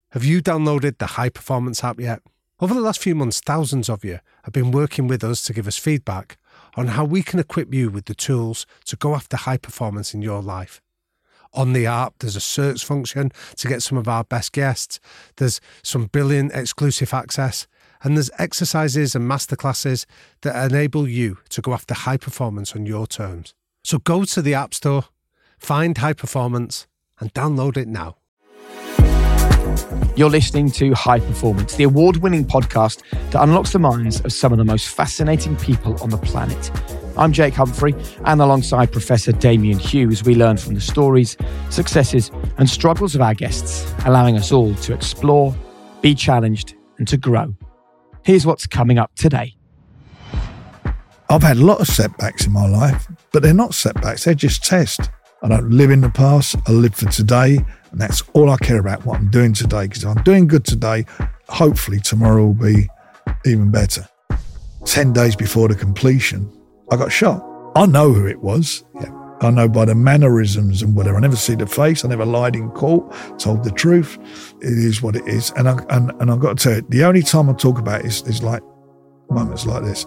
Have you downloaded the High Performance app yet? Over the last few months, thousands of you have been working with us to give us feedback on how we can equip you with the tools to go after high performance in your life. On the app, there's a search function to get some of our best guests. There's some brilliant exclusive access. And there's exercises and masterclasses that enable you to go after high performance on your terms. So go to the App Store, find High Performance, and download it now. You're listening to High Performance, the award-winning podcast that unlocks the minds of some of the most fascinating people on the planet. I'm Jake Humphrey, and alongside Professor Damian Hughes, we learn from the stories, successes, and struggles of our guests, allowing us all to explore, be challenged, and to grow. Here's what's coming up today. I've had a lot of setbacks in my life, but they're not setbacks, they're just tests. I don't live in the past, I live for today, and that's all I care about, what I'm doing today, because if I'm doing good today, hopefully tomorrow will be even better. 10 days before the completion, I got shot. I know who it was. Yeah. I know by the mannerisms and whatever. I never see the face, I never lied in court, told the truth. It is what it is. And I've got to tell you, the only time I talk about it is like moments like this.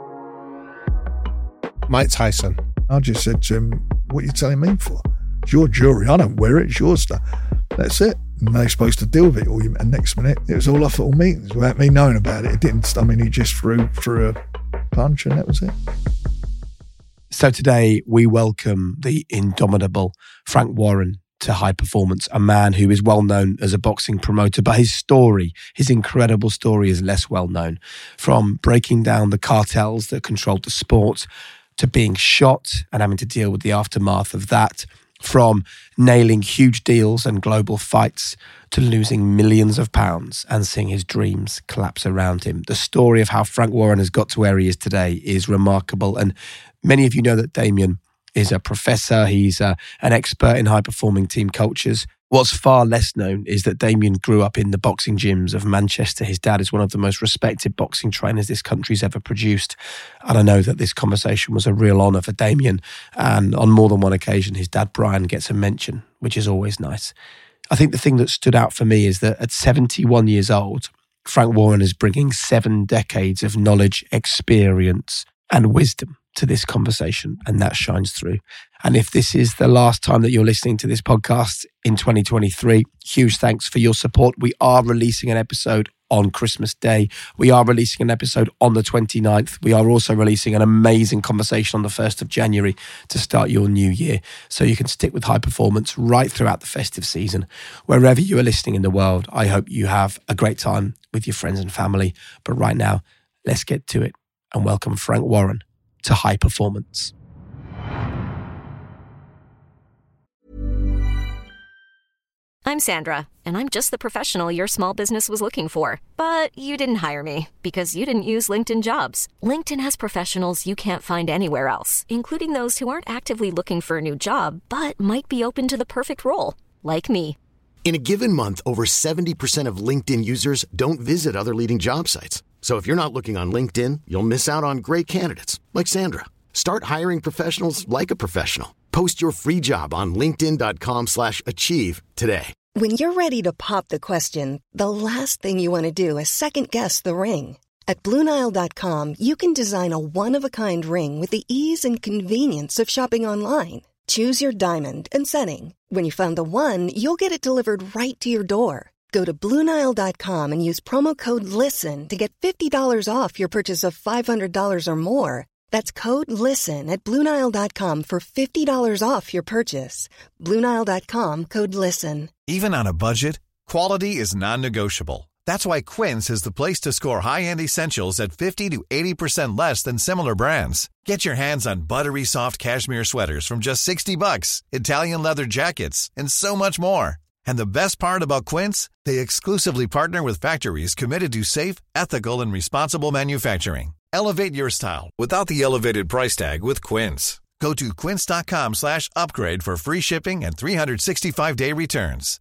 Mike Tyson. I just said to him, what are you telling me for? It's your jewellery. I don't wear it. It's your stuff. That's it. And they're supposed to deal with it. And next minute, it was all off at all meetings without me knowing about it. It didn't. I mean, he just threw a punch and that was it. So today we welcome the indomitable Frank Warren to High Performance, a man who is well known as a boxing promoter, but his story, his incredible story, is less well known. From breaking down the cartels that controlled the sport, to being shot and having to deal with the aftermath of that, from nailing huge deals and global fights to losing millions of pounds and seeing his dreams collapse around him. The story of how Frank Warren has got to where he is today is remarkable. And many of you know that Damian is a professor. He's an expert in high-performing team cultures. What's far less known is that Damian grew up in the boxing gyms of Manchester. His dad is one of the most respected boxing trainers this country's ever produced. And I know that this conversation was a real honour for Damian. And on more than one occasion, his dad, Brian, gets a mention, which is always nice. I think the thing that stood out for me is that at 71 years old, Frank Warren is bringing 7 decades of knowledge, experience, and wisdom to this conversation, and that shines through. And if this is the last time that you're listening to this podcast in 2023, huge thanks for your support. We are releasing an episode on Christmas Day. We are releasing an episode on the 29th. We are also releasing an amazing conversation on the 1st of January to start your new year. So you can stick with High Performance right throughout the festive season. Wherever you are listening in the world, I hope you have a great time with your friends and family. But right now, let's get to it and welcome Frank Warren to High Performance. I'm Sandra, and I'm just the professional your small business was looking for. But you didn't hire me because you didn't use LinkedIn Jobs. LinkedIn has professionals you can't find anywhere else, including those who aren't actively looking for a new job, but might be open to the perfect role, like me. In a given month, over 70% of LinkedIn users don't visit other leading job sites. So if you're not looking on LinkedIn, you'll miss out on great candidates like Sandra. Start hiring professionals like a professional. Post your free job on linkedin.com/achieve today. When you're ready to pop the question, the last thing you want to do is second-guess the ring. At BlueNile.com, you can design a one-of-a-kind ring with the ease and convenience of shopping online. Choose your diamond and setting. When you find the one, you'll get it delivered right to your door. Go to BlueNile.com and use promo code LISTEN to get $50 off your purchase of $500 or more. That's code LISTEN at BlueNile.com for $50 off your purchase. BlueNile.com, code LISTEN. Even on a budget, quality is non-negotiable. That's why Quince is the place to score high-end essentials at 50 to 80% less than similar brands. Get your hands on buttery soft cashmere sweaters from just $60, Italian leather jackets, and so much more. And the best part about Quince, they exclusively partner with factories committed to safe, ethical, and responsible manufacturing. Elevate your style without the elevated price tag with Quince. Go to quince.com/upgrade for free shipping and 365-day returns.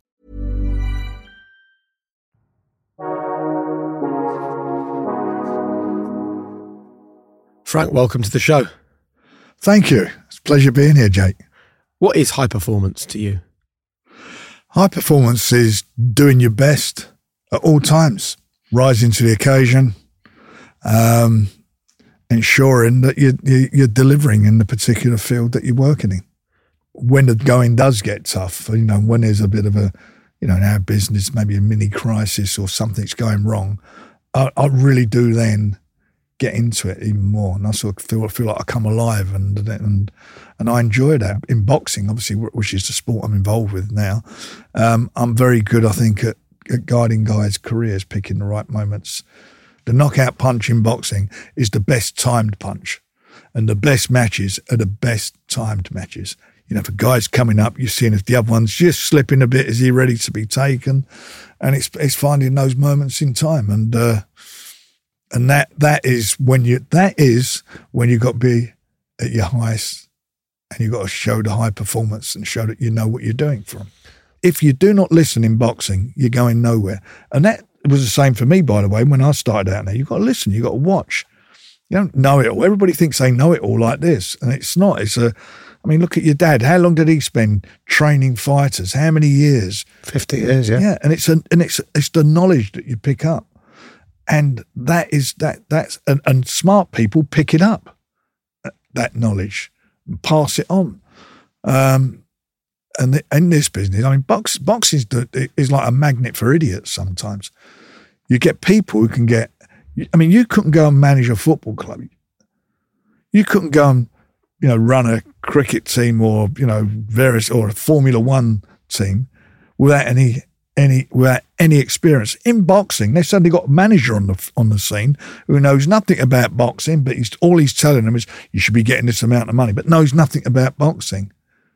Frank, welcome to the show. Thank you. It's a pleasure being here, Jake. What is high performance to you? High performance is doing your best at all times, rising to the occasion, ensuring that you're delivering in the particular field that you're working in. When the going does get tough, when there's a bit of a, in our business, maybe a mini crisis or something's going wrong, I really do then get into it even more, and I sort of feel like I come alive, and I enjoy that. In boxing, obviously, which is the sport I'm involved with now, I'm very good, I think, at guiding guys' careers, picking the right moments. The knockout punch in boxing is the best timed punch, and the best matches are the best timed matches. For guys coming up, you're seeing if the other one's just slipping a bit, is he ready to be taken? And it's finding those moments in time, and that is when you've got to be at your highest, and you've got to show the high performance and show that you know what you're doing for them. If you do not listen in boxing, you're going nowhere. And that was the same for me, by the way, when I started out there. You've got to listen, you've got to watch. You don't know it all. Everybody thinks they know it all like this, and it's not. Look at your dad. How long did he spend training fighters? How many years? 50 years, yeah. Yeah, and it's the knowledge that you pick up. And that's smart people pick it up, that knowledge, and pass it on. And in this business, boxing is like a magnet for idiots sometimes. You get people who can get, you couldn't go and manage a football club. You couldn't go and, run a cricket team or, or a Formula One team without any experience. In boxing, they've suddenly got a manager on the scene who knows nothing about boxing, but all he's telling them is you should be getting this amount of money, but knows nothing about boxing.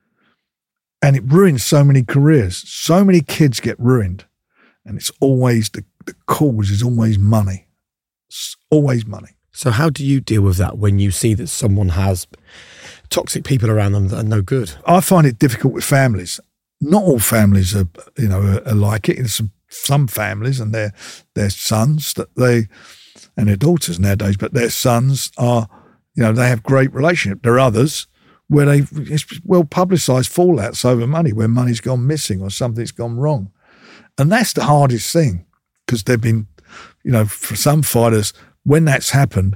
And it ruins so many careers. So many kids get ruined. And it's always, the cause is always money. It's always money. So how do you deal with that when you see that someone has toxic people around them that are no good? I find it difficult with families. Not all families are like it. There's some families and their sons and their daughters nowadays, but their sons are, they have great relationship. There are others where it's well publicised fallouts over money, where money's gone missing or something's gone wrong. And that's the hardest thing, because they've been, for some fighters, when that's happened,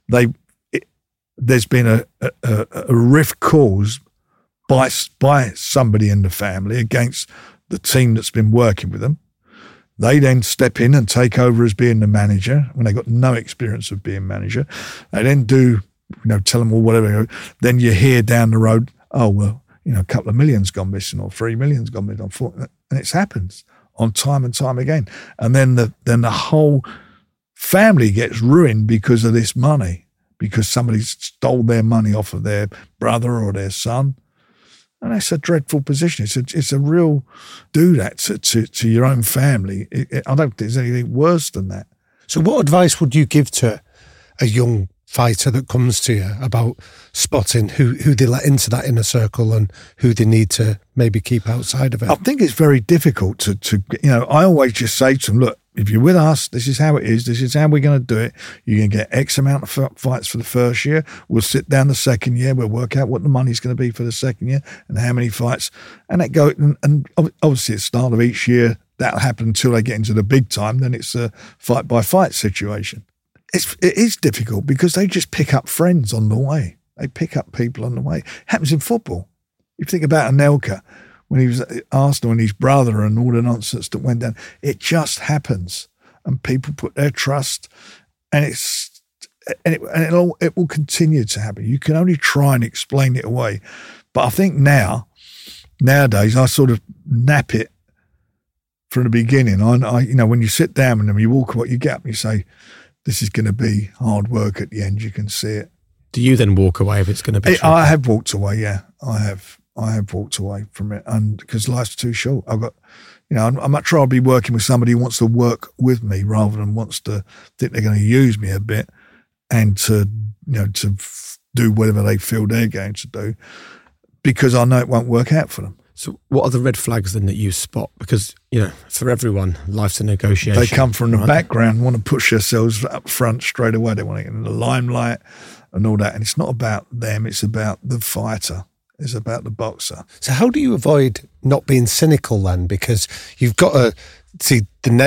there's been a rift caused by somebody in the family against the team that's been working with them. They then step in and take over as being the manager when they've got no experience of being manager. They then do, tell them or whatever. Then you hear down the road, oh, well, a couple of million's gone missing or 3 million's gone missing. And it's happened on time and time again. And then the whole family gets ruined because of this money, because somebody stole their money off of their brother or their son. And that's a dreadful position. It's a real do that to your own family. I don't think there's anything worse than that. So what advice would you give to a young fighter that comes to you about spotting who they let into that inner circle and who they need to maybe keep outside of it? I think it's very difficult to I always just say to them, look, if you're with us, this is how it is. This is how we're going to do it. You're going to get X amount of fights for the first year. We'll sit down the second year. We'll work out what the money's going to be for the second year and how many fights. And that go. And obviously, at the start of each year, that'll happen until they get into the big time. Then it's a fight by fight situation. It is difficult because they just pick up friends on the way. They pick up people on the way. It happens in football. You think about Anelka, when he was at Arsenal and his brother and all the nonsense that went down. It just happens, and people put their trust, and it will continue to happen. You can only try and explain it away, but I think nowadays I sort of nap it from the beginning. I when you sit down with them, you walk away, you get up and you say, "This is going to be hard work at the end." You can see it. Do you then walk away if it's going to be? I have walked away. Yeah, I have walked away from it, and because life's too short. I've got, I'm much rather be working with somebody who wants to work with me rather than wants to think they're going to use me a bit and to do whatever they feel they're going to do, because I know it won't work out for them. So what are the red flags then that you spot? Because, for everyone, life's a negotiation. They come from the background, want to push themselves up front straight away. They want to get in the limelight and all that. And it's not about them. It's about the fighter. It's about the boxer. So how do you avoid not being cynical then? Because you've got to see the next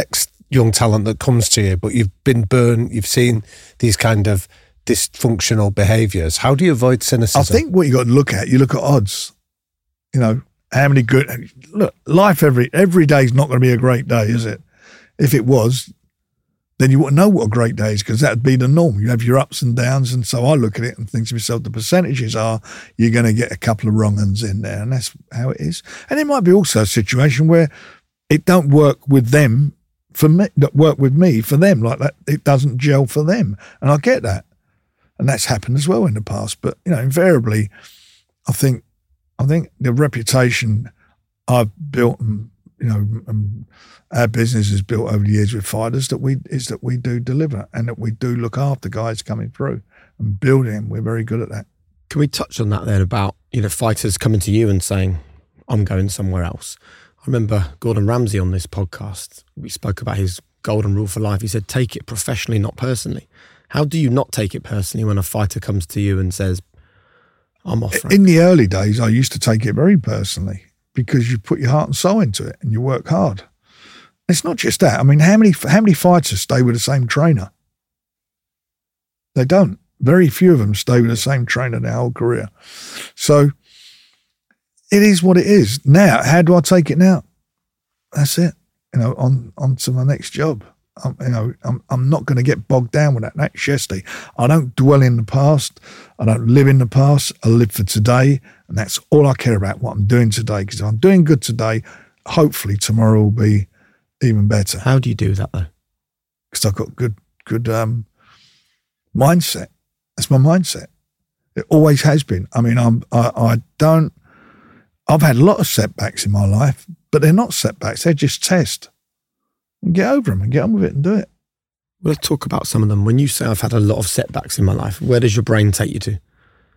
young talent that comes to you, but you've been burned, you've seen these kind of dysfunctional behaviours. How do you avoid cynicism? I think what you got to look at, you look at odds. You know, how many good... Look, life every day is not going to be a great day, is it? If it was, then you wouldn't know what a great day is, because that would be the norm. You have your ups and downs, and so I look at it and think to myself, the percentages are you're going to get a couple of wrong uns in there, and that's how it is. And it might be also a situation where it don't work with them for me, that work with me for them, like that. It doesn't gel for them, and I get that, and that's happened as well in the past. But you know, invariably, I think the reputation I've built, and you know, our business is built over the years with fighters, that we do deliver, and that we do look after guys coming through and building them. We're very good at that. Can we touch on that then, about, you know, fighters coming to you and saying, I'm going somewhere else? I remember Gordon Ramsay on this podcast, we spoke about his golden rule for life. He said, take it professionally, not personally. How do you not take it personally when a fighter comes to you and says, I'm off? In the early days, I used to take it very personally, because you put your heart and soul into it and you work hard. It's not just that. I mean, how many fighters stay with the same trainer? They don't. Very few of them stay with the same trainer their whole career. So it is what it is. Now, how do I take it now? That's it. You know, on to my next job. I'm not going to get bogged down with that. That's yesterday. I don't dwell in the past. I don't live in the past. I live for today, and that's all I care about, what I'm doing today. Because if I'm doing good today, hopefully tomorrow will be even better. How do you do that though? Because I've got good mindset. That's my mindset. It always has been. I mean, I've had a lot of setbacks in my life, but they're not setbacks. They're just tests. And get over them and get on with it and do it. We'll talk about some of them. When you say I've had a lot of setbacks in my life, where does your brain take you to?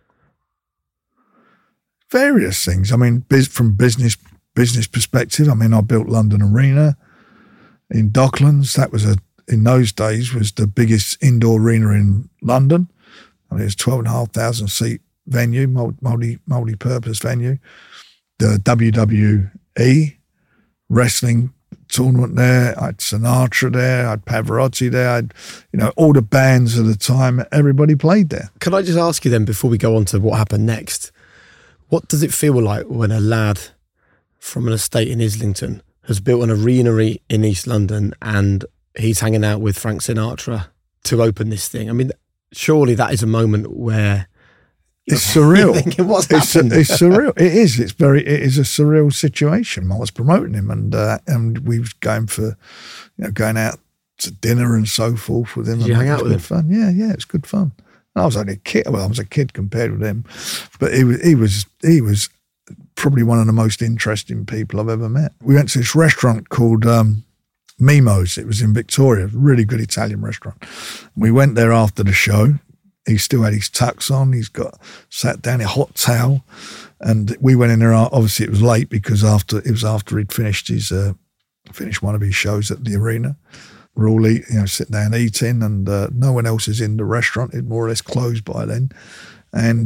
Various things. I mean, from business perspective, I mean, I built London Arena in Docklands. That was in those days was the biggest indoor arena in London. I mean, it was 12,500 seat venue, multi-purpose venue. The WWE wrestling tournament there. I had Sinatra there. I had Pavarotti there. I had, you know, all the bands of the time. Everybody played there. Can I just ask you then, before we go on to what happened next, what does it feel like when a lad from an estate in Islington has built an arena in East London and he's hanging out with Frank Sinatra to open this thing? I mean, surely that is a moment where it's surreal. Thinking, what's happened? It's surreal. It is. It is a surreal situation. I was promoting him, and we was going out to dinner and so forth with him. Did you hang out with him? Fun. Yeah, it's good fun. I was only a kid. Well, I was a kid compared with him, but he was probably one of the most interesting people I've ever met. We went to this restaurant called Mimo's. It was in Victoria, a really good Italian restaurant. We went there after the show. He still had his tux on. He's sat down in a hot towel, and we went in there. Obviously, it was late because after he'd finished one of his shows at the arena. We're all sitting down eating, and no one else is in the restaurant. It more or less closed by then, and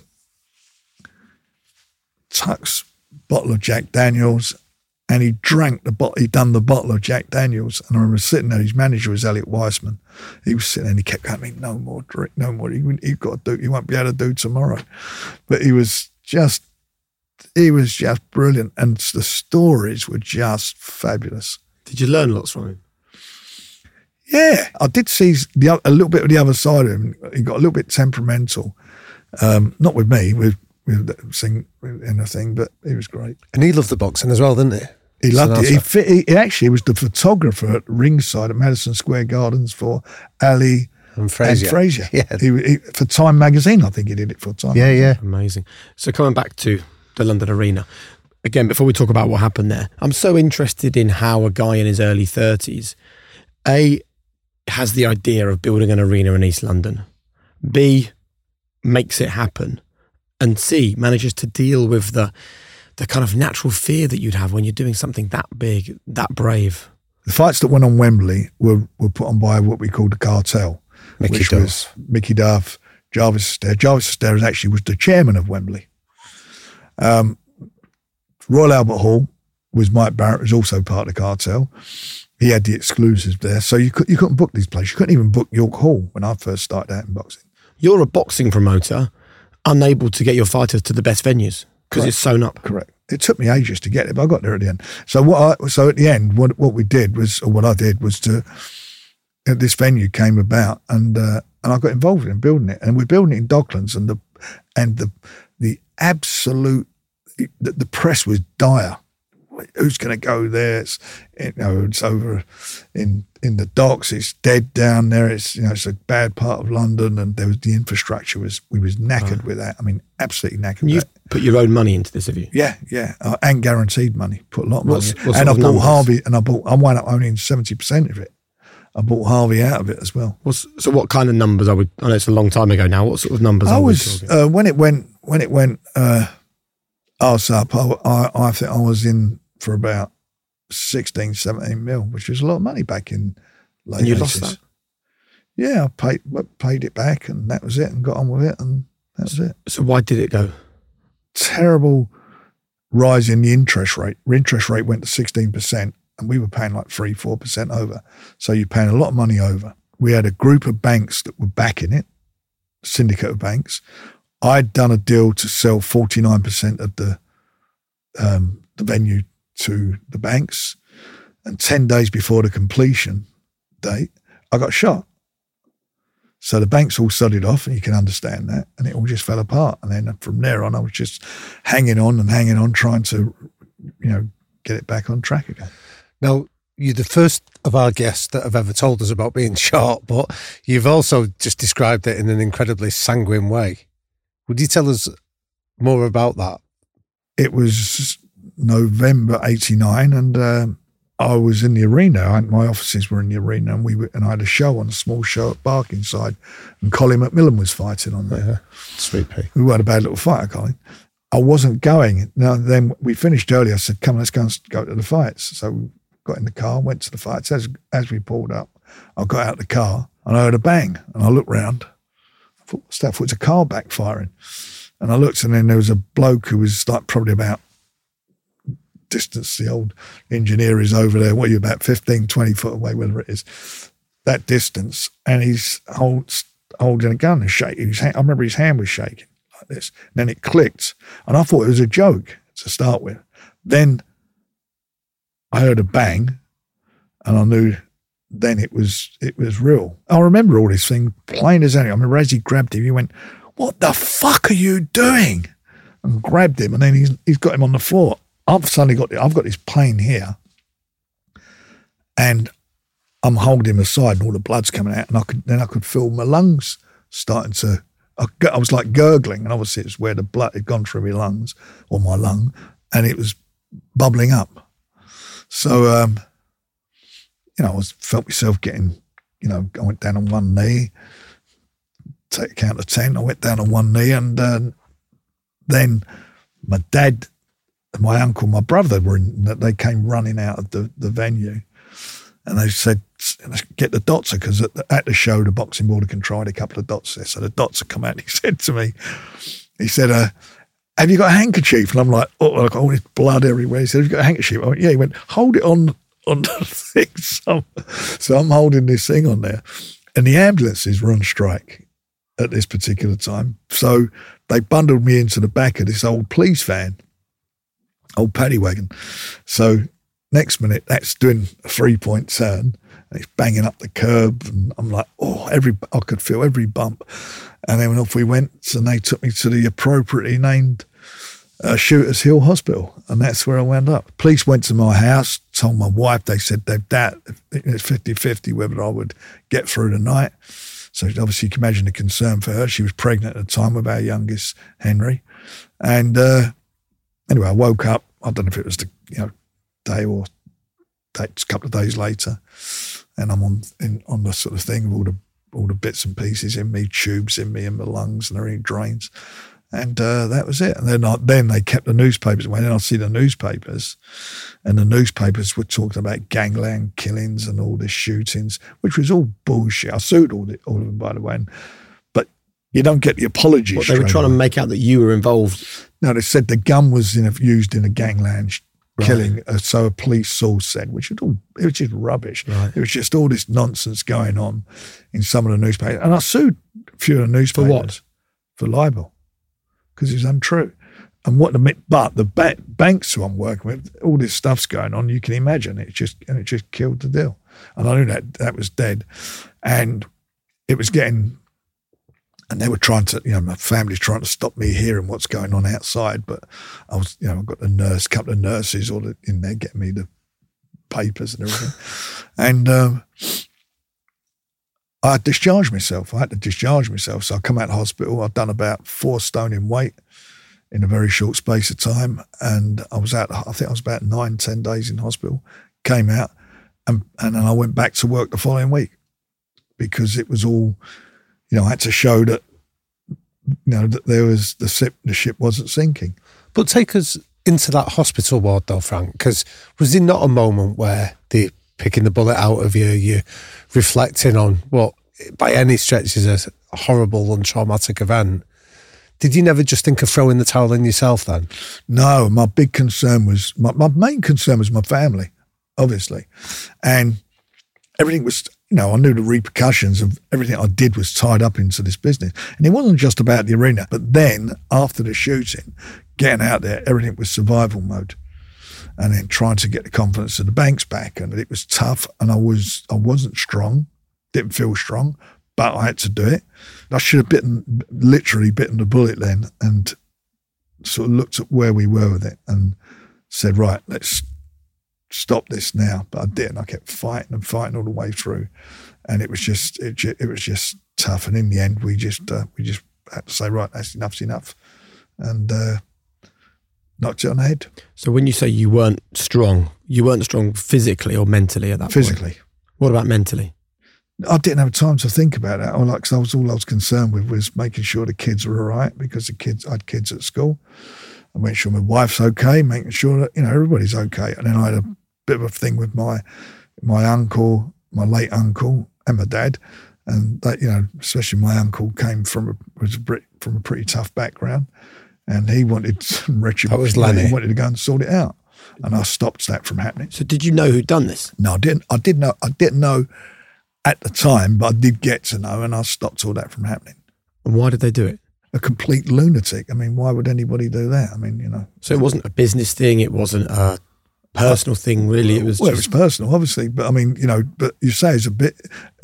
Tux bottle of Jack Daniels. And he drank he'd done the bottle of Jack Daniels. And I remember sitting there, his manager was Elliot Weissman. He was sitting there and he kept going, no more drink, no more. You've got to do, you won't be able to do tomorrow. But he was just brilliant. And the stories were just fabulous. Did you learn lots from him? Yeah, I did see a little bit of the other side of him. He got a little bit temperamental. Not with me, with anything, but he was great. And he loved the boxing as well, didn't he? He loved it. He actually was the photographer at ringside at Madison Square Gardens for Ali and Frazier. Yeah. He, for Time magazine, I think he did it for Time. Yeah. Amazing. So coming back to the London Arena, again, before we talk about what happened there, I'm so interested in how a guy in his early 30s, A, has the idea of building an arena in East London, B, makes it happen, and C, manages to deal with the kind of natural fear that you'd have when you're doing something that big, that brave. The fights that went on Wembley were put on by what we called the cartel, which was Mickey Duff, Jarvis Astaire. Jarvis Astaire actually was the chairman of Wembley. Royal Albert Hall was Mike Barrett, was also part of the cartel. He had the exclusives there, so you couldn't book these places. You couldn't even book York Hall when I first started out in boxing. You're a boxing promoter, unable to get your fighters to the best venues because it's sewn up. Correct. It took me ages to get it, but I got there at the end. So at the end, what I did was this venue came about, and I got involved in building it, and we're building it in Docklands, and the absolute the press was dire. Who's going to go there? It's over in the docks. It's dead down there. It's it's a bad part of London, and there was the infrastructure we was knackered with that. I mean, absolutely knackered. You've put your own money into this, have you? Yeah, and guaranteed money. Put a lot of money. And I bought Harvey, and I wound up owning 70% of it. I bought Harvey out of it as well. So what kind of numbers I know it's a long time ago now. What sort of numbers are we talking? When it went arse up, I think I was in for about 16, 17 mil, which was a lot of money back in late 80s. And you lost that? Yeah, I paid it back, and that was it, and got on with it, and that was it. So why did it go? Terrible rise in the interest rate. The interest rate went to 16%, and we were paying like 3-4% over. So you're paying a lot of money over. We had a group of banks that were backing it, syndicate of banks. I'd done a deal to sell 49% of the venue to the banks, and 10 days before the completion date, I got shot. So the banks all sodded off, and you can understand that, and it all just fell apart. And then from there on, I was just hanging on, trying to, get it back on track again. Now, you're the first of our guests that have ever told us about being shot, but you've also just described it in an incredibly sanguine way. Would you tell us more about that? It was November 89, and I was in the arena. My offices were in the arena, and I had a show on, a small show at Barkingside, and Colin McMillan was fighting on there. Yeah. Sweet pea. We had a bad little fight, Colin. I wasn't going. Now, then we finished early. I said, come on, let's go to the fights. So we got in the car, went to the fights. As we pulled up, I got out of the car, and I heard a bang, and I looked round. I thought, what's that? I thought, it's a car backfiring. And I looked, and then there was a bloke who was like probably about distance, the old engineer is over there, what are you, about 15, 20 foot away, whatever it is, that distance, and he's holding a gun and shaking his hand. I remember his hand was shaking like this. And then it clicked, and I thought it was a joke to start with. Then I heard a bang, and I knew then it was real. I remember all this thing plain as anything. I remember as he grabbed him, he went, "What the fuck are you doing?" and grabbed him, and then he's got him on the floor. I've got this pain here, and I'm holding him aside, and all the blood's coming out, and I could feel my lungs starting to. I was like gurgling, and obviously it's where the blood had gone through my lungs, or my lung, and it was bubbling up. So, I felt myself getting, I went down on one knee, take a count of 10. I went down on one knee, and then my dad, my uncle, my brother they came running out of the venue, and they said, "Get the doctor," because at the show the boxing board had tried a couple of doctors. So the doctor come out and he said to me, "Have you got a handkerchief?" And I'm like, "Oh, I've got all this blood everywhere." He said, "Have you got a handkerchief?" I went, "Yeah." He went, "Hold it on the thing." So I'm holding this thing on there, and the ambulances were on strike at this particular time. So they bundled me into the back of this old police van, old paddy wagon. So next minute, that's doing a 3-point turn, and it's banging up the curb, and I'm like, I could feel every bump. And then off we went, and they took me to the appropriately named Shooters Hill Hospital, and that's where I wound up. Police went to my house, told my wife, they said they've doubt it's 50-50 whether I would get through the night. So obviously you can imagine the concern for her. She was pregnant at the time with our youngest, Henry. And anyway, I woke up, I don't know if it was the day or a couple of days later, and I'm on the sort of thing of all the bits and pieces in me, tubes in me, in my lungs, and everything drains. And that was it. And then they kept the newspapers. When I see the newspapers, and the newspapers were talking about gangland killings and all the shootings, which was all bullshit. I sued all of them, by the way. But you don't get the apologies. They were trying to make out that you were involved. No, they said the gun was used in a gangland killing. So a police source said, which was it was just rubbish. Right. It was just all this nonsense going on in some of the newspapers. And I sued a few of the newspapers. For what? For libel, because it was untrue. And but the banks who I'm working with, all this stuff's going on. You can imagine it just killed the deal. And I knew that was dead, and it was getting. And they were trying to, my family's trying to stop me hearing what's going on outside. But I was, I've got couple of nurses all in there getting me the papers and everything. And I had to discharge myself. So I come out of hospital. I'd done about 4 stone in weight in a very short space of time. And I was out, I think I was about 9-10 days in hospital, came out, and then I went back to work the following week because it was all, I had to show that, that there was the ship wasn't sinking. But take us into that hospital ward though, Frank, because was it not a moment where they're picking the bullet out of you, you're reflecting on what by any stretch is a horrible and traumatic event? Did you never just think of throwing the towel in yourself then? No, my big concern was, my main concern was my family, obviously. And everything was, I knew the repercussions of everything I did was tied up into this business. And it wasn't just about the arena. But then, after the shooting, getting out there, everything was survival mode. And then trying to get the confidence of the banks back. And it was tough. And I wasn't strong, didn't feel strong, but I had to do it. I should have literally bitten the bullet then and sort of looked at where we were with it and said, right, let's stop this now. But I didn't. I kept fighting all the way through, and it was just tough. And in the end, we just had to say, right, enough's enough, and knocked it on the head. So when you say you weren't strong physically or mentally at that point? Physically. What about mentally? I didn't have time to think about that. All I was concerned with was making sure the kids were all right, because I had kids at school. I made sure my wife's okay, making sure that, everybody's okay. And then I had a bit of a thing with my uncle, my late uncle, and my dad. And that, especially my uncle came from a pretty tough background, and he wanted some retribution. That was Lenny. He wanted to go and sort it out. And I stopped that from happening. So did you know who'd done this? No, I didn't. I didn't know at the time, but I did get to know, and I stopped all that from happening. And why did they do it? A complete lunatic. I mean, why would anybody do that? I mean, So it wasn't a business thing. It wasn't a personal thing, really. It was. Well, it was personal, obviously. But I mean, but you say it's a bit.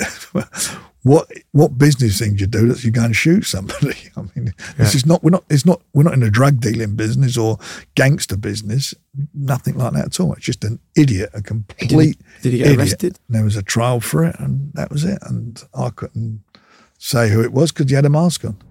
What business thing do you do that you go and shoot somebody? I mean, this is not. We're not in a drug dealing business or gangster business. Nothing like that at all. It's just an idiot, a complete. Did he get arrested? And there was a trial for it, and that was it. And I couldn't say who it was because he had a mask on.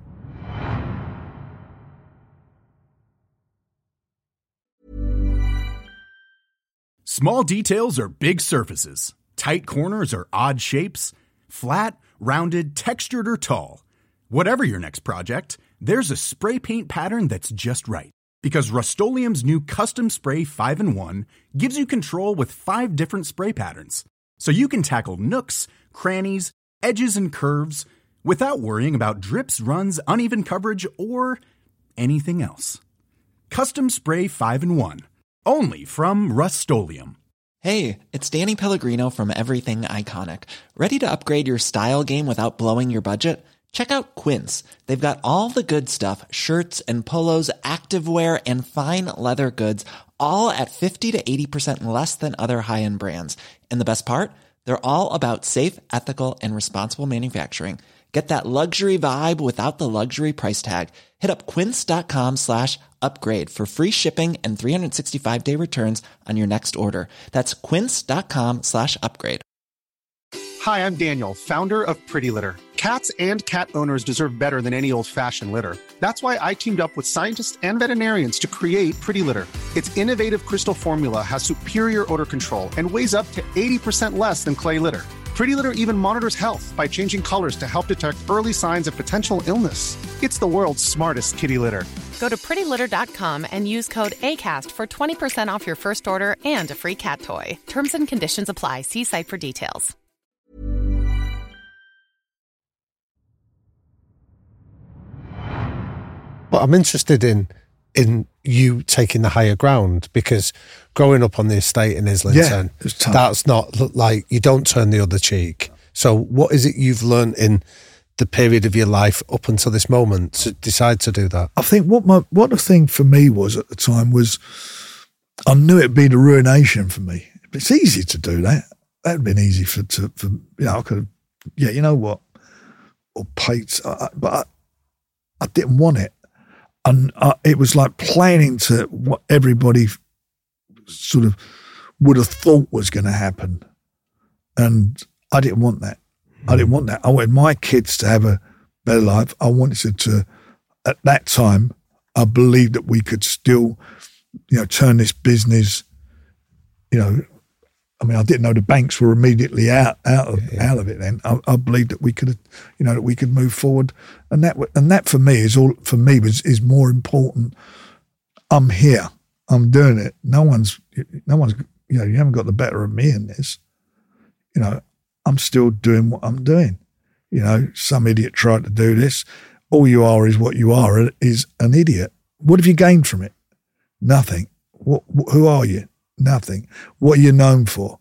Small details are big surfaces. Tight corners are odd shapes. Flat, rounded, textured, or tall. Whatever your next project, there's a spray paint pattern that's just right. Because Rust-Oleum's new Custom Spray 5-in-1 gives you control with 5 different spray patterns. So you can tackle nooks, crannies, edges, and curves without worrying about drips, runs, uneven coverage, or anything else. Custom Spray 5-in-1. Only from Rust-Oleum. Hey, it's Danny Pellegrino from Everything Iconic. Ready to upgrade your style game without blowing your budget? Check out Quince. They've got all the good stuff, shirts and polos, activewear, and fine leather goods, all at 50 to 80% less than other high-end brands. And the best part? They're all about safe, ethical, and responsible manufacturing. Get that luxury vibe without the luxury price tag. Hit up quince.com/upgrade for free shipping and 365-day returns on your next order. That's quince.com/upgrade. Hi, I'm Daniel, founder of Pretty Litter. Cats and cat owners deserve better than any old-fashioned litter. That's why I teamed up with scientists and veterinarians to create Pretty Litter. Its innovative crystal formula has superior odor control and weighs up to 80% less than clay litter. Pretty Litter even monitors health by changing colors to help detect early signs of potential illness. It's the world's smartest kitty litter. Go to prettylitter.com and use code ACAST for 20% off your first order and a free cat toy. Terms and conditions apply. See site for details. But I'm interested in in you taking the higher ground? Because growing up on the estate in Islington, that's not like, you don't turn the other cheek. So what is it you've learned in the period of your life up until this moment to decide to do that? I think what the thing for me was at the time was, I knew it'd be the ruination for me. It's easy to do that. That'd been easy for I could have, you know what, or plates, but I didn't want it. And it was like playing into what everybody sort of would have thought was going to happen. And I didn't want that. I didn't want that. I wanted my kids to have a better life. I wanted to, at that time, I believed that we could still, turn this business, I didn't know the banks were immediately out of it then. I believed that we could, that we could move forward. And that for me is more important. I'm here. I'm doing it. No one's, you haven't got the better of me in this. I'm still doing what I'm doing. Some idiot tried to do this. All you are is what you are, is an idiot. What have you gained from it? Nothing. Who are you? Nothing. What are you known for?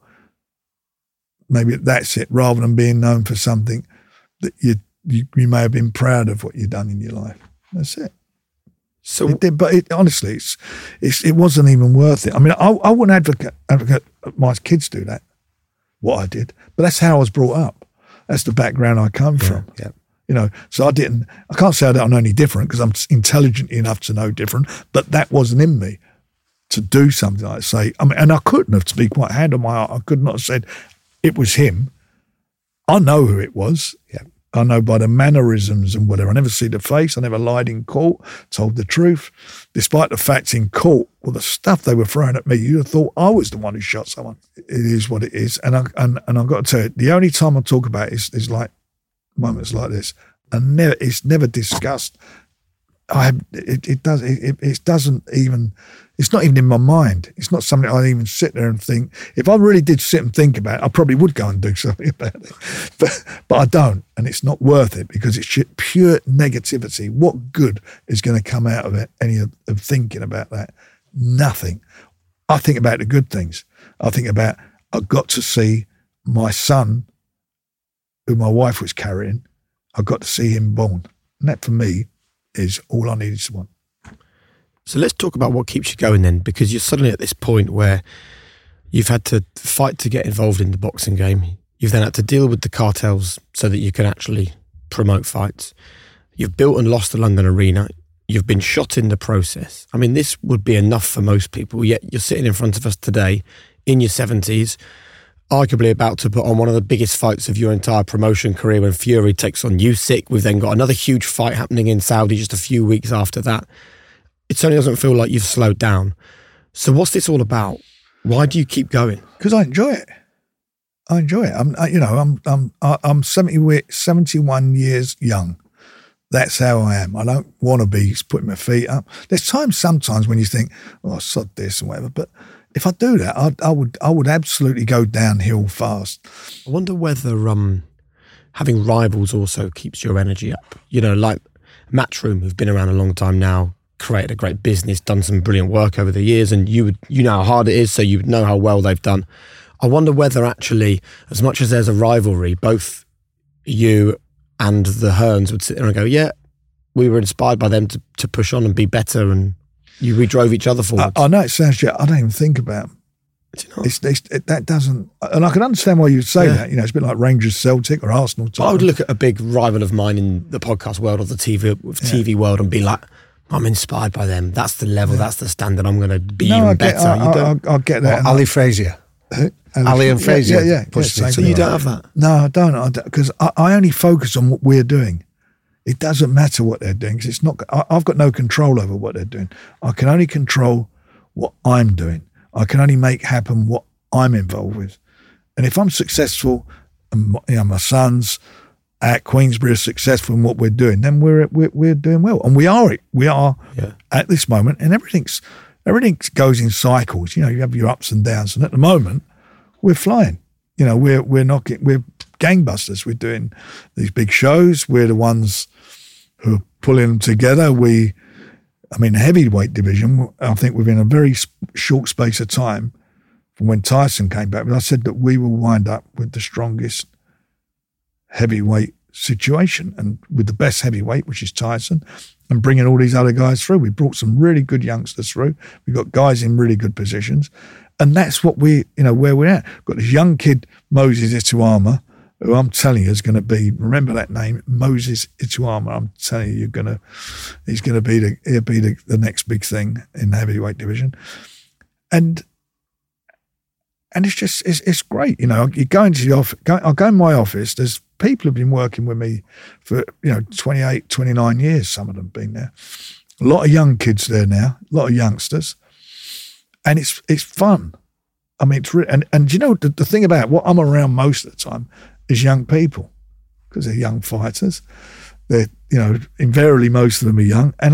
Maybe that's it, rather than being known for something that you may have been proud of what you've done in your life. That's it. So, honestly, it wasn't even worth it. I wouldn't advocate my kids do that, what I did, but that's how I was brought up. That's the background I come from. Yeah. So I can't say that I'm only different because I'm intelligent enough to know different, but that wasn't in me to do something like say. And I couldn't have, to be quite hand on my heart, I could not have said it was him. I know who it was. Yeah. I know by the mannerisms and whatever. I never see the face. I never lied in court, told the truth. Despite the facts in court, well, the stuff they were throwing at me, you'd have thought I was the one who shot someone. It is what it is. And I've got to tell you, the only time I talk about it is like moments like this. And it's never discussed. It doesn't even, it's not even in my mind. It's not something I even sit there and think. If I really did sit and think about it, I probably would go and do something about it. But I don't, and it's not worth it because it's pure negativity. What good is going to come out of it, any of thinking about that? Nothing. I think about the good things. I think about, I got to see my son, who my wife was carrying, I got to see him born. And that for me is all I needed to want. So let's talk about what keeps you going then, because you're suddenly at this point where you've had to fight to get involved in the boxing game. You've then had to deal with the cartels so that you can actually promote fights. You've built and lost the London Arena. You've been shot in the process. This would be enough for most people, yet you're sitting in front of us today in your 70s, arguably about to put on one of the biggest fights of your entire promotion career when Fury takes on Usyk. We've then got another huge fight happening in Saudi just a few weeks after that. It certainly doesn't feel like you've slowed down. So what's this all about? Why do you keep going? Because I enjoy it. I'm 71 years young. That's how I am. I don't want to be putting my feet up. There's times sometimes when you think, oh, sod this and whatever. But if I do that, I would absolutely go downhill fast. I wonder whether having rivals also keeps your energy up. Like Matchroom, who've been around a long time now, created a great business, done some brilliant work over the years, and you know how hard it is, so you know how well they've done. I wonder whether actually, as much as there's a rivalry, both you and the Hearns would sit there and go, yeah, we were inspired by them to push on and be better, and we drove each other forward. I know it sounds shit. I don't even think about them. That doesn't, and I can understand why you'd say that. It's a bit like Rangers Celtic or Arsenal. I would look at a big rival of mine in the podcast world or the TV world and be like, I'm inspired by them. That's the level. That's the standard. I'm going to be even better. I get that. Ali Frazier. Ali and Frazier. Yeah. So you don't have that? No, I don't. Because I only focus on what we're doing. It doesn't matter what they're doing because it's not. I've got no control over what they're doing. I can only control what I'm doing. I can only make happen what I'm involved with. And if I'm successful, and my sons at Queensbury are successful in what we're doing, then we're doing well, and we are at this moment. And everything goes in cycles. You have your ups and downs, and at the moment, we're flying. We're gangbusters. We're doing these big shows. We're the ones who are pulling them together. I mean, the heavyweight division, I think within a very short space of time from when Tyson came back, I said that we will wind up with the strongest heavyweight situation and with the best heavyweight, which is Tyson, and bringing all these other guys through. We brought some really good youngsters through. We've got guys in really good positions. And that's what where we're at. We've got this young kid, Moses Ituama, who I'm telling you is going to be, remember that name, Moses Ituama. I'm telling you, he'll be the next big thing in the heavyweight division. And it's just, it's great. You go into the office, I'll go in my office, there's people who've been working with me for, 28, 29 years, some of them been there. A lot of young kids there now, a lot of youngsters. And it's fun. I mean, it's really, and the thing about what I'm around most of the time is young people, because they're young fighters. They're, invariably most of them are young, and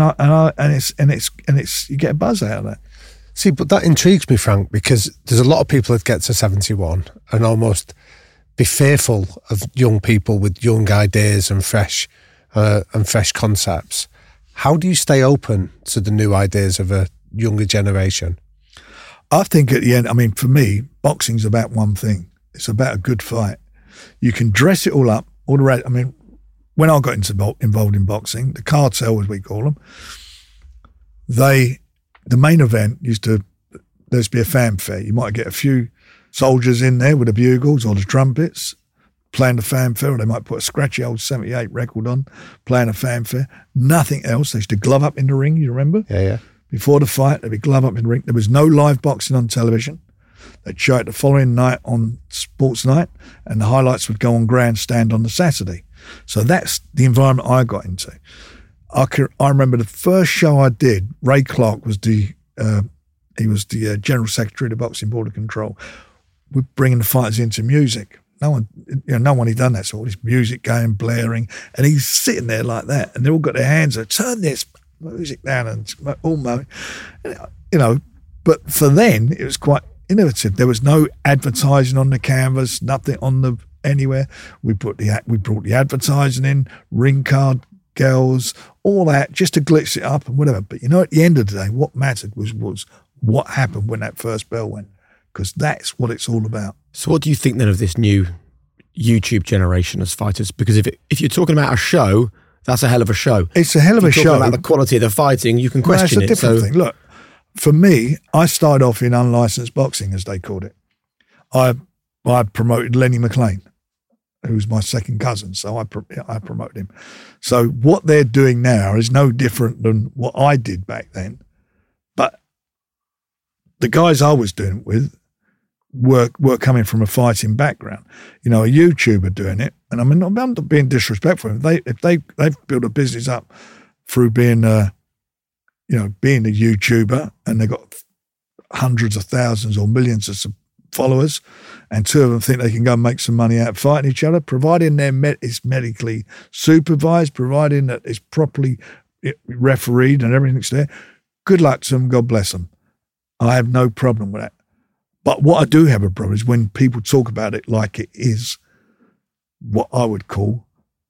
it's you get a buzz out of that. See, but that intrigues me, Frank, because there's a lot of people that get to 71 and almost be fearful of young people with young ideas and fresh concepts. How do you stay open to the new ideas of a younger generation? I think at the end, I mean, for me, boxing's about one thing. It's about a good fight. You can dress it all up, all the rest. I mean, when I got involved in boxing, the cartel, as we call them, the main event there'd be a fanfare. You might get a few soldiers in there with the bugles or the trumpets playing the fanfare, or they might put a scratchy old 78 record on, playing a fanfare. Nothing else. They used to glove up in the ring, you remember? Yeah. Before the fight, they'd be glove up in the ring. There was no live boxing on television. They'd show it the following night on Sports Night, and the highlights would go on Grandstand on the Saturday. So that's the environment I got into. I remember the first show I did, Ray Clark was the General Secretary of the Boxing Board of Control. We're bringing the fighters into music. No one had done that. So all this music going, blaring, and he's sitting there like that, and they all got their hands up, turn this music down and all mowing, but for then it was quite innovative. There was no advertising on the canvas, nothing on anywhere. We brought the advertising in, ring card girls, all that, just to glitz it up and whatever. But at the end of the day, what mattered was what happened when that first bell went, because that's what it's all about. So what do you think then of this new YouTube generation as fighters? Because if you're talking about a show, that's a hell of a show. It's a hell of a show. About the quality of the fighting, you can question it. That's a different thing. Look, for me, I started off in unlicensed boxing, as they called it. I promoted Lenny McLean, who's my second cousin, so I promoted him. So what they're doing now is no different than what I did back then. But the guys I was doing it with were coming from a fighting background. A YouTuber doing it, and I mean, I'm not being disrespectful. If they've built a business up through being a YouTuber, and they've got hundreds of thousands or millions of followers, and two of them think they can go and make some money out of fighting each other, providing it's medically supervised, providing that it's properly refereed and everything's there. Good luck to them. God bless them. I have no problem with that. But what I do have a problem is when people talk about it like it is what I would call,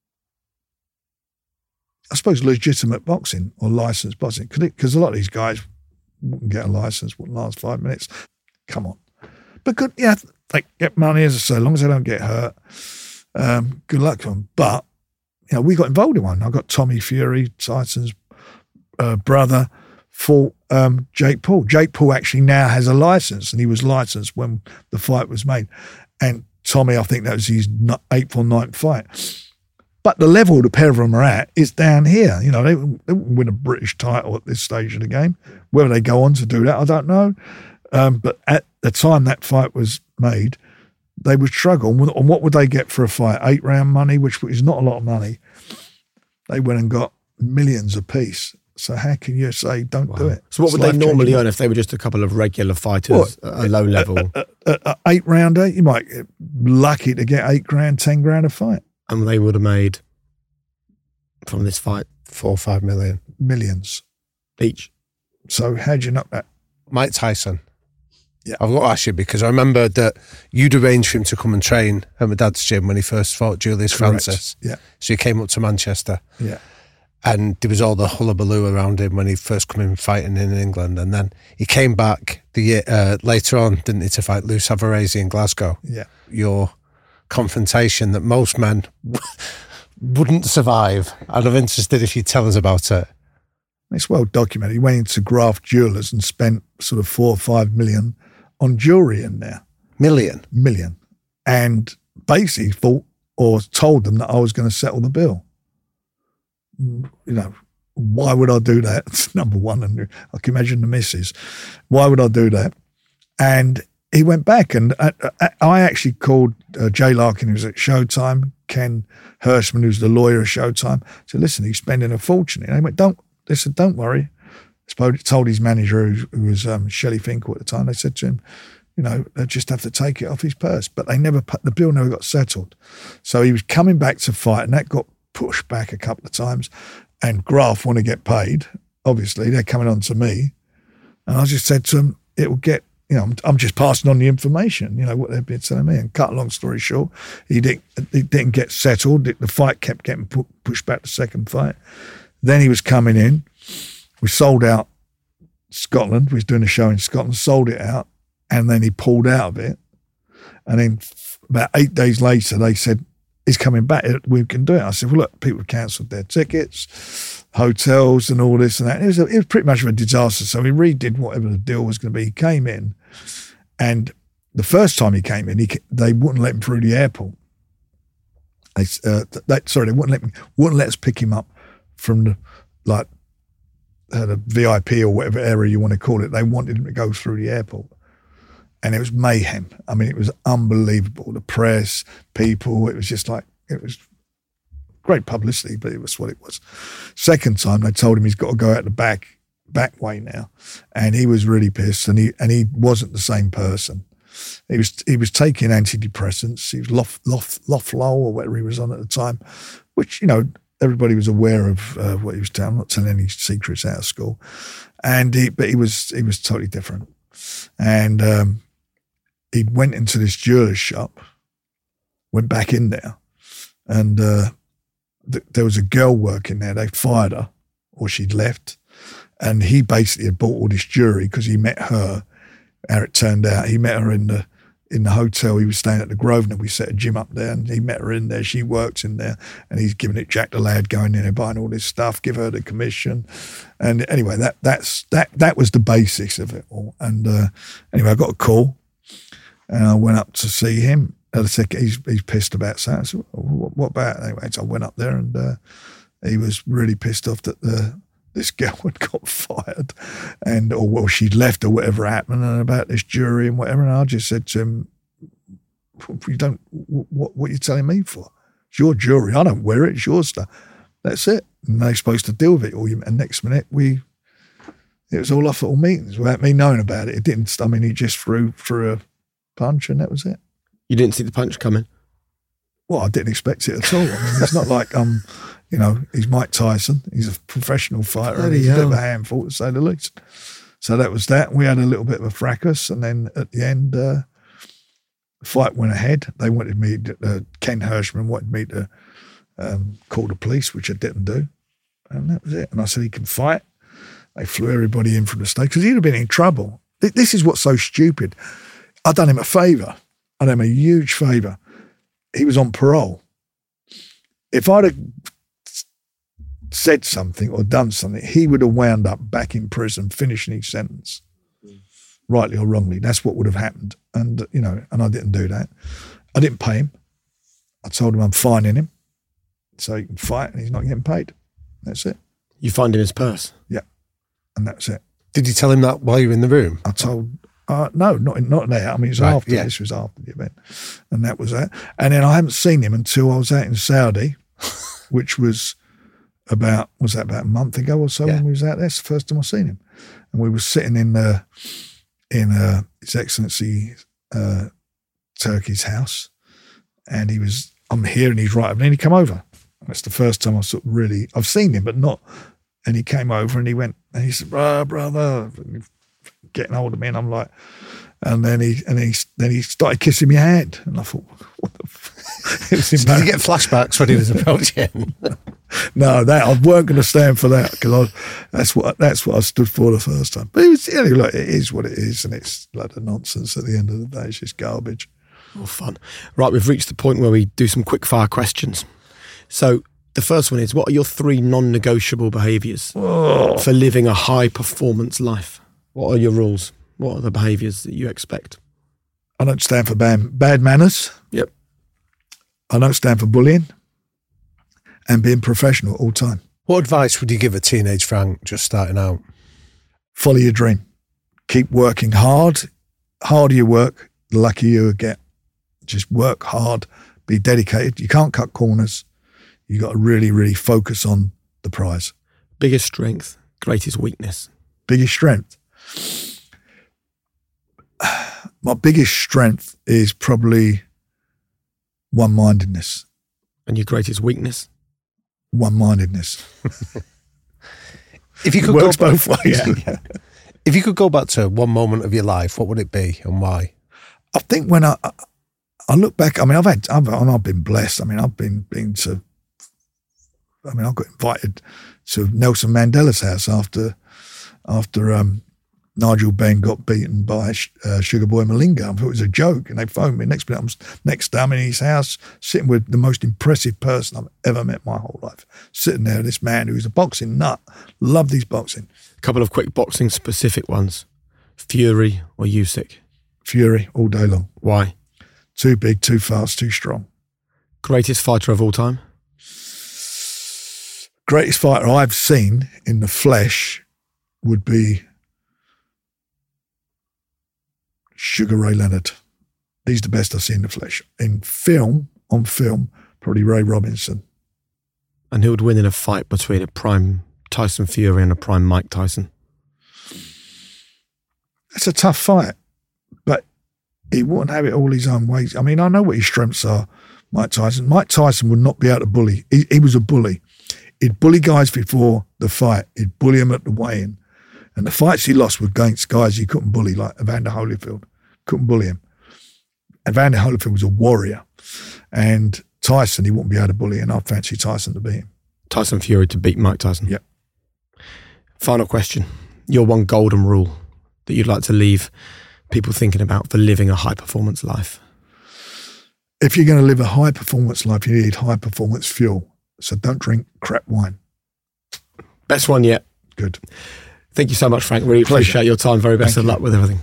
I suppose, legitimate boxing or licensed boxing. Because a lot of these guys wouldn't get a license, wouldn't last 5 minutes. Come on. But good, they get money, as I say, as long as they don't get hurt. Good luck to them. But, we got involved in one. I got Tommy Fury, Tyson's brother, fought Jake Paul. Jake Paul actually now has a license, and he was licensed when the fight was made. And Tommy, I think that was his 8th or 9th fight. But the level the pair of them are at is down here. They wouldn't win a British title at this stage of the game. Whether they go on to do that, I don't know. But at the time that fight was made, they would struggle. And what would they get for a fight? 8-round money, which is not a lot of money. They went and got millions apiece. So how can you say don't do it? So what would they normally earn if they were just a couple of regular fighters at a low level? 8-rounder, you might get lucky to get $8,000, $10,000 a fight. And they would have made, from this fight, 4 or 5 million. Millions. Each. So how'd you knock that? Mike Tyson. Yeah. I've got to ask you, because I remember that you'd arranged for him to come and train at my dad's gym when he first fought Julius Francis. Yeah. So he came up to Manchester. Yeah. and there was all the hullabaloo around him when he first come in fighting in England, and then he came back the year later on, didn't he, to fight Lou Savarese in Glasgow. Yeah. Your confrontation that most men wouldn't survive. I'm interested if you tell us about it. It's well documented. He went into Graff Jewellers and spent sort of 4 or 5 million on jewellery in there. Million. And basically thought or told them that I was going to settle the bill. You know, why would I do that? It's number one. And I can imagine the missus. Why would I do that? And he went back, and I actually called Jay Larkin, who was at Showtime, Ken Hirschman, who's the lawyer at Showtime, said, listen, he's spending a fortune. And they went, don't worry. I told his manager, who was Shelley Finkel at the time, they said to him, you know, they just have to take it off his purse. But the bill never got settled. So he was coming back to fight, and that got pushed back a couple of times. And Graff want to get paid. Obviously, they're coming on to me. And I just said to him, it will get, you know, I'm just passing on the information, you know, what they've been telling me. And cut a long story short, he didn't get settled. The fight kept getting pushed back, the second fight. Then he was coming in. We sold out Scotland. We was doing a show in Scotland, sold it out. And then he pulled out of it. And then about 8 days later, they said, he's coming back, we can do it. I said, well, look, people cancelled their tickets, hotels and all this and that. It was pretty much of a disaster. So he redid whatever the deal was going to be. He came in, and the first time he came in, they wouldn't let him through the airport. They wouldn't let us pick him up from the VIP or whatever area you want to call it. They wanted him to go through the airport. And it was mayhem. I mean, it was unbelievable. The press, people, it was just like, it was great publicity, but it was what it was. Second time, they told him he's got to go out the back way now. And he was really pissed, and he wasn't the same person. He was taking antidepressants. He was Loflo or whatever he was on at the time, which, you know, everybody was aware of what he was doing. I'm not telling any secrets out of school. But he was totally different. And he went into this jeweller's shop, went back in there, and there was a girl working there. They fired her, or she'd left, and he basically had bought all this jewellery because he met her. How it turned out, he met her in the hotel. He was staying at the Grosvenor. We set a gym up there, and he met her in there. She worked in there, and he's giving it Jack the Lad, going in there, buying all this stuff, give her the commission. And anyway, that was the basics of it all. And anyway, I got a call, and I went up to see him. I said, he's pissed about something. I said, what about it? Anyway, so I went up there, and he was really pissed off that this girl had got fired, or she'd left, or whatever happened, and about this jury and whatever. And I just said to him, what are you telling me for? It's your jewelry. I don't wear it. It's your stuff. That's it. And they're supposed to deal with it. And next minute, it was all off at all meetings without me knowing about it. It didn't. I mean, he just threw a punch, and that was it. You didn't see the punch coming? Well, I didn't expect it at all. I mean, it's not like you know, he's Mike Tyson. He's a professional fighter. And he's a bit of a handful, to say the least. So that was that. We had a little bit of a fracas, and then at the end, the fight went ahead. They wanted me, Ken Hirschman wanted me to call the police, which I didn't do. And that was it. And I said, he can fight. They flew everybody in from the States because he'd have been in trouble. This is what's so stupid. I done him a favour. I done him a huge favour. He was on parole. If I'd have said something or done something, he would have wound up back in prison finishing his sentence, rightly or wrongly. That's what would have happened. And, you know, and I didn't do that. I didn't pay him. I told him I'm fining him so he can fight, and he's not getting paid. That's it. You fined him his purse? Yeah. And that's it. Did you tell him that while you were in the room? I told... no, not there. I mean, it was after. Yeah. This was after the event. And that was that. And then I haven't seen him until I was out in Saudi, which was about a month ago or so when we was out there. It's the first time I've seen him. And we were sitting in His Excellency Turkey's house. And I'm here, and he's right over there, and he come over. And that's the first time I've seen him, but not. And he came over, and he went, and he said, brother, getting hold of me, and I'm like, and then he started kissing my hand, and I thought, what the fuck? It was Did you get flashbacks when he was approaching? No, I weren't going to stand for that because that's what I stood for the first time. But it is what it is, and it's a lot of nonsense at the end of the day. It's just garbage. Oh, fun. Right, we've reached the point where we do some quick fire questions. So the first one is, what are your 3 non-negotiable behaviours for living a high performance life? What are your rules? What are the behaviours that you expect? I don't stand for bad manners. Yep. I don't stand for bullying. And being professional all the time. What advice would you give a teenage Frank just starting out? Follow your dream. Keep working hard. Harder you work, the luckier you get. Just work hard. Be dedicated. You can't cut corners. You got to really, really focus on the prize. Biggest strength, greatest weakness. Biggest strength. My biggest strength is probably one-mindedness. And your greatest weakness? One-mindedness. If you could works go both ways. Yeah. If you could go back to one moment of your life, what would it be and why? I think when I look back, I mean, I've been blessed. I mean, I've got invited to Nelson Mandela's house after Nigel Benn got beaten by Sugar Boy Malinga. I thought it was a joke, and they phoned me. Next day I'm in his house, sitting with the most impressive person I've ever met my whole life. Sitting there, this man who's a boxing nut, loved his boxing. A couple of quick boxing specific ones. Fury or Usyk? Fury, all day long. Why? Too big, too fast, too strong. Greatest fighter of all time? Greatest fighter I've seen in the flesh would be Sugar Ray Leonard. He's the best I've seen in the flesh. On film, probably Ray Robinson. And who would win in a fight between a prime Tyson Fury and a prime Mike Tyson? It's a tough fight, but he wouldn't have it all his own ways. I mean, I know what his strengths are, Mike Tyson. Mike Tyson would not be able to bully. He was a bully. He'd bully guys before the fight. He'd bully them at the weigh-in. And the fights he lost were against guys he couldn't bully, like Evander Holyfield. Couldn't bully him. Evander Holyfield was a warrior. And Tyson, he wouldn't be able to bully, and I fancy Tyson to beat him. Tyson Fury to beat Mike Tyson? Yep. Final question. Your one golden rule that you'd like to leave people thinking about for living a high-performance life? If you're going to live a high-performance life, you need high-performance fuel. So don't drink crap wine. Best one yet. Good. Thank you so much, Frank. Really appreciate your time. Very best of luck with everything.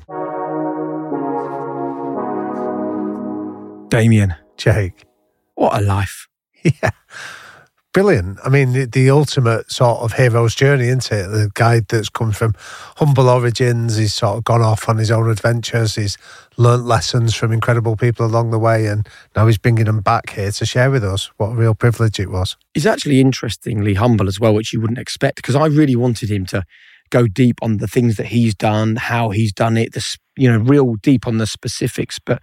Damien. Jake. What a life. Yeah. Brilliant. I mean, the ultimate sort of hero's journey, isn't it? The guy that's come from humble origins, he's sort of gone off on his own adventures, he's learnt lessons from incredible people along the way, and now he's bringing them back here to share with us. What a real privilege it was. He's actually interestingly humble as well, which you wouldn't expect, because I really wanted him to go deep on the things that he's done, how he's done it, real deep on the specifics. But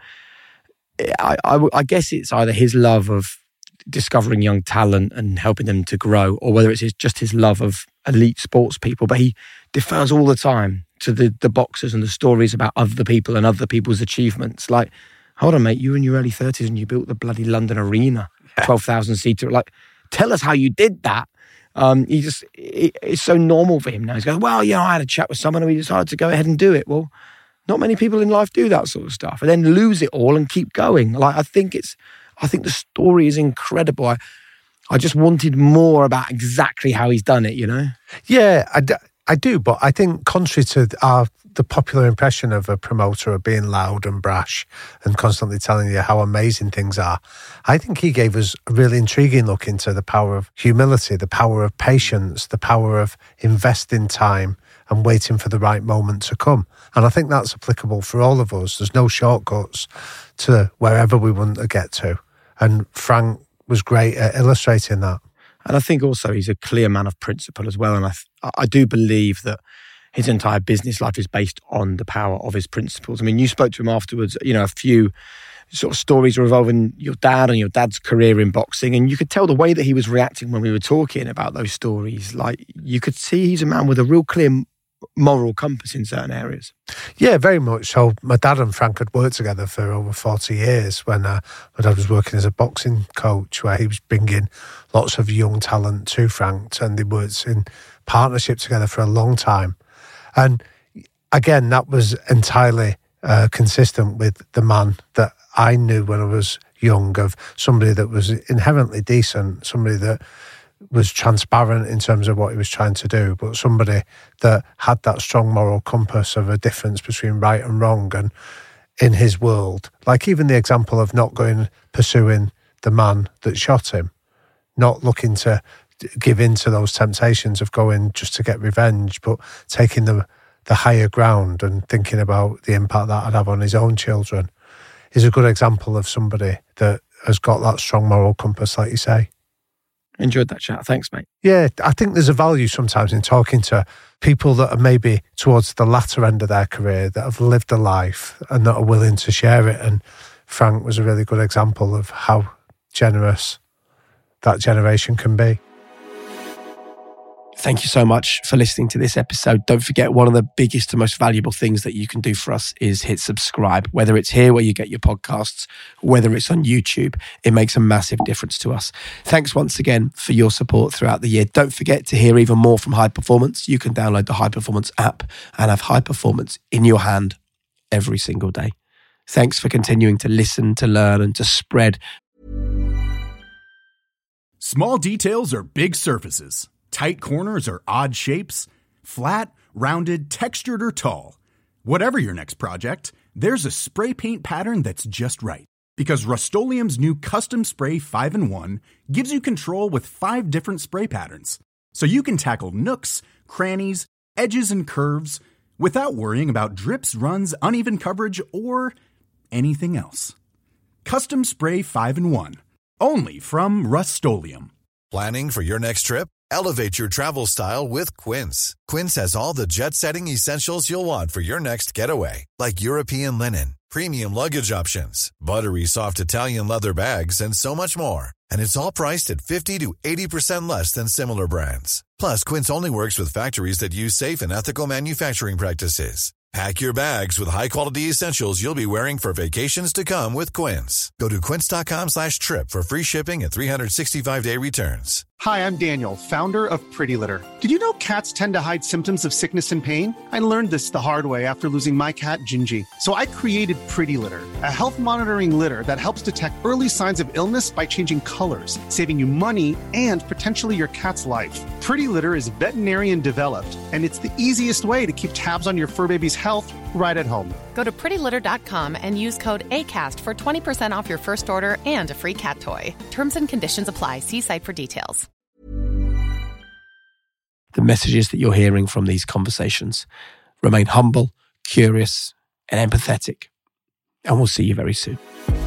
I guess it's either his love of discovering young talent and helping them to grow, or whether it's just his love of elite sports people. But he defers all the time to the boxers and the stories about other people and other people's achievements. Like, hold on, mate, you were in your early 30s and you built the bloody London Arena, 12,000 seater. Like, tell us how you did that. It's so normal for him now. He's going, well, I had a chat with someone and we decided to go ahead and do it. Well, not many people in life do that sort of stuff and then lose it all and keep going. Like, I think the story is incredible. I just wanted more about exactly how he's done it, Yeah, I do, but I think contrary to the popular impression of a promoter of being loud and brash and constantly telling you how amazing things are, I think he gave us a really intriguing look into the power of humility, the power of patience, the power of investing time and waiting for the right moment to come. And I think that's applicable for all of us. There's no shortcuts to wherever we want to get to. And Frank was great at illustrating that. And I think also he's a clear man of principle as well. And I do believe that his entire business life is based on the power of his principles. I mean, you spoke to him afterwards, a few sort of stories revolving your dad and your dad's career in boxing. And you could tell the way that he was reacting when we were talking about those stories. Like, you could see he's a man with a real clear moral compass in certain areas. Yeah, very much so. My dad and Frank had worked together for over 40 years when my dad was working as a boxing coach, where he was bringing lots of young talent to Frank, and they worked in partnership together for a long time. And again, that was entirely consistent with the man that I knew when I was young, of somebody that was inherently decent, somebody that was transparent in terms of what he was trying to do, but somebody that had that strong moral compass of a difference between right and wrong. And in his world, like even the example of not going pursuing the man that shot him, not looking to give in to those temptations of going just to get revenge, but taking the higher ground and thinking about the impact that would have on his own children, is a good example of somebody that has got that strong moral compass, like you say. Enjoyed that chat. Thanks, mate. Yeah, I think there's a value sometimes in talking to people that are maybe towards the latter end of their career, that have lived a life and that are willing to share it. And Frank was a really good example of how generous that generation can be. Thank you so much for listening to this episode. Don't forget, one of the biggest and most valuable things that you can do for us is hit subscribe, whether it's here where you get your podcasts, whether it's on YouTube. It makes a massive difference to us. Thanks once again for your support throughout the year. Don't forget to hear even more from High Performance. You can download the High Performance app and have high performance in your hand every single day. Thanks for continuing to listen, to learn, and to spread. Small details are big surfaces. Tight corners or odd shapes, flat, rounded, textured, or tall. Whatever your next project, there's a spray paint pattern that's just right. Because Rust-Oleum's new Custom Spray 5-in-1 gives you control with 5 different spray patterns. So you can tackle nooks, crannies, edges, and curves without worrying about drips, runs, uneven coverage, or anything else. Custom Spray 5-in-1. Only from Rust-Oleum. Planning for your next trip? Elevate your travel style with Quince. Quince has all the jet-setting essentials you'll want for your next getaway, like European linen, premium luggage options, buttery soft Italian leather bags, and so much more. And it's all priced at 50 to 80% less than similar brands. Plus, Quince only works with factories that use safe and ethical manufacturing practices. Pack your bags with high-quality essentials you'll be wearing for vacations to come with Quince. Go to quince.com/trip for free shipping and 365-day returns. Hi, I'm Daniel, founder of Pretty Litter. Did you know cats tend to hide symptoms of sickness and pain? I learned this the hard way after losing my cat, Gingy. So I created Pretty Litter, a health monitoring litter that helps detect early signs of illness by changing colors, saving you money and potentially your cat's life. Pretty Litter is veterinarian developed, and it's the easiest way to keep tabs on your fur baby's health right at home. Go to prettylitter.com and use code ACAST for 20% off your first order and a free cat toy. Terms and conditions apply. See site for details. The messages that you're hearing from these conversations. Remain humble, curious, and empathetic. And we'll see you very soon.